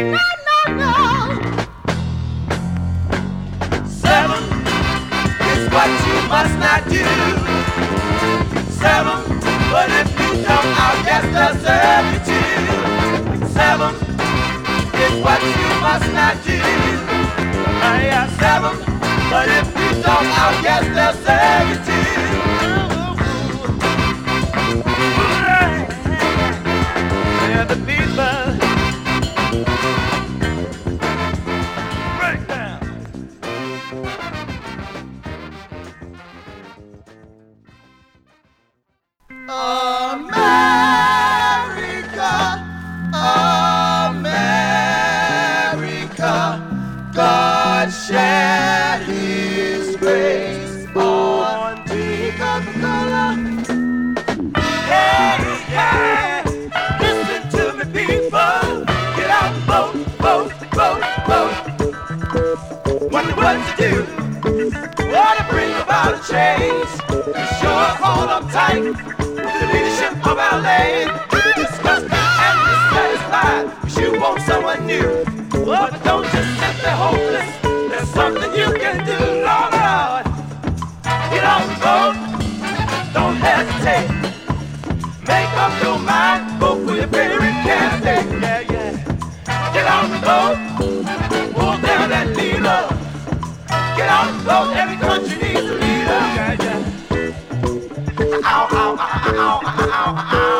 Seven is what you must not do. Seven, but if you don't, I'll guess they'll serve you too. Seven is what you must not do. Seven, but if you don't, I'll guess they'll serve you too. Yeah, the people. Break down. America, America, God shed His grace on thee. Coca-Cola. Hey, hey, listen to me, people. Get out and vote, vote, vote, vote. Wonder what to do. What to bring about a change. Be sure hold up tight with the leadership of LA. Disgusted and dissatisfied, cause you want someone new. But don't just sit there hopeless. There's something you can do, Lord, Lord. Get out and vote. Don't hesitate. Make up your mind. Vote for your favorite candidate. Yeah, yeah. Get out and vote. Pull down that leader. Get out and vote. Every country needs a leader. Yeah, yeah. Ow, ow, ow, ow, ow, ow, ow.